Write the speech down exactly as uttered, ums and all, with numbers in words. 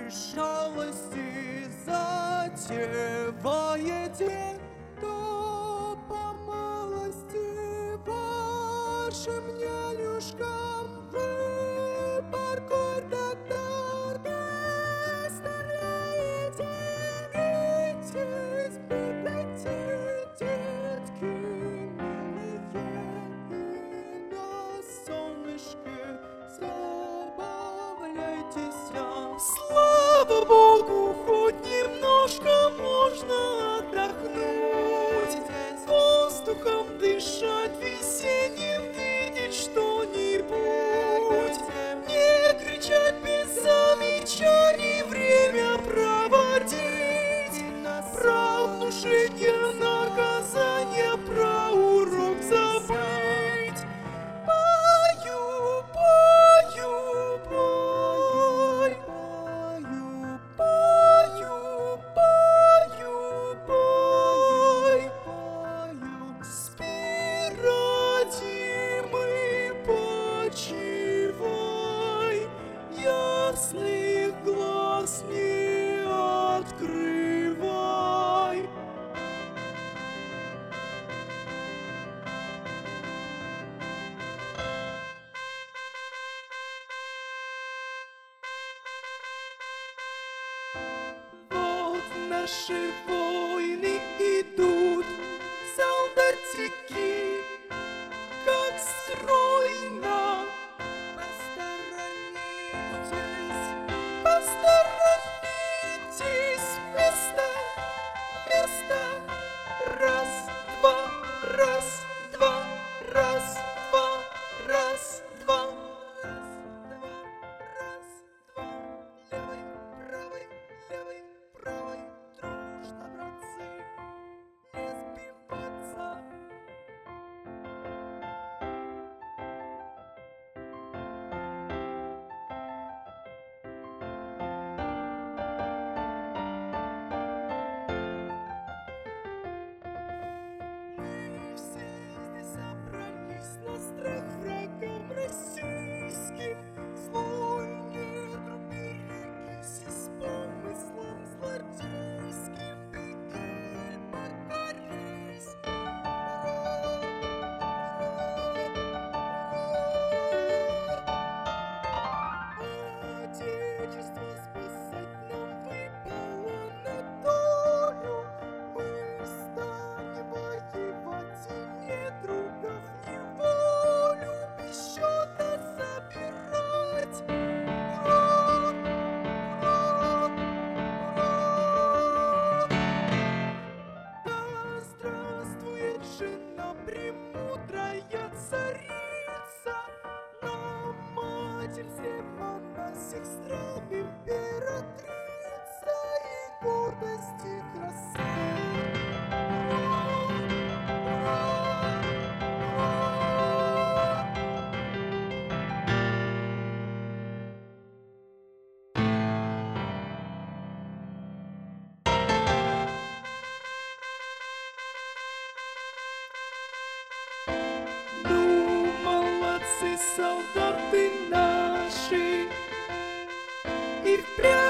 шалости затеваете, то по малости вашим нянюшкам вы паркур тогда доставляете. Бейтесь, бегайте, детки милые, и на солнышке забавляйтесь. Слава Богу, хоть немножко можно отдохнуть, воздухом дышать, весенним видеть что-нибудь, не кричать без замечаний, время проводить, про внушение наказания, про урок забыть. Пою, пою, пою, пою, пою, пою, пою. Спи, родимый, почивай, ясных глаз не открывай. Вот наши войны идут, солдатики, как стройно. Посторонитесь, посторонитесь, место, место. Раз, два, раз, два, раз, два, раз, два. Раз, два, раз, два. Левый, правый, левый, правый. Дружно, братцы, не сбиваться. Мы все здесь собрались на страх врагам российским. Злой недруг, берегись, и с помыслом злодейским беги, покорись. Отечество спасать нам выпало на долю. Мы станем воевать и недругов неволю без счета забирать. Ура! Ура! Ура! Да здравствует жена премудрая царица, нам матерь всех нас, сестра, императрица и гордость и краса. Ну, молодцы солдаты наши, и впрямь